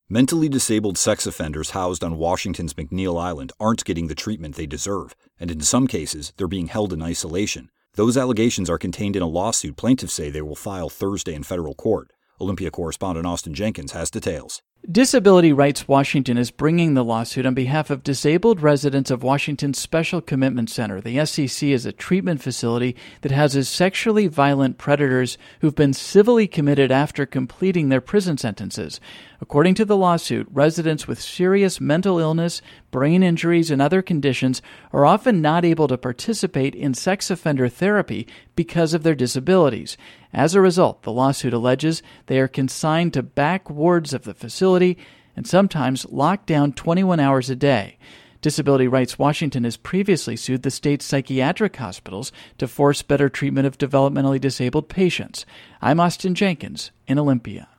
Mentally disabled sex offenders housed on Washington's McNeil Island aren't getting the treatment they deserve, and in some cases, they're being held in isolation. Those allegations are contained in a lawsuit plaintiffs say they will file Thursday in federal court. Olympia correspondent Austin Jenkins has details. Disability Rights Washington is bringing the lawsuit on behalf of disabled residents of Washington's Special Commitment Center. The SCC is a treatment facility that houses sexually violent predators who've been civilly committed after completing their prison sentences. According to the lawsuit, residents with serious mental illness, brain injuries, and other conditions are often not able to participate in sex offender therapy because of their disabilities. As a result, the lawsuit alleges they are consigned to back wards of the facility and sometimes locked down 21 hours a day. Disability Rights Washington has previously sued the state's psychiatric hospitals to force better treatment of developmentally disabled patients. I'm Austin Jenkins in Olympia.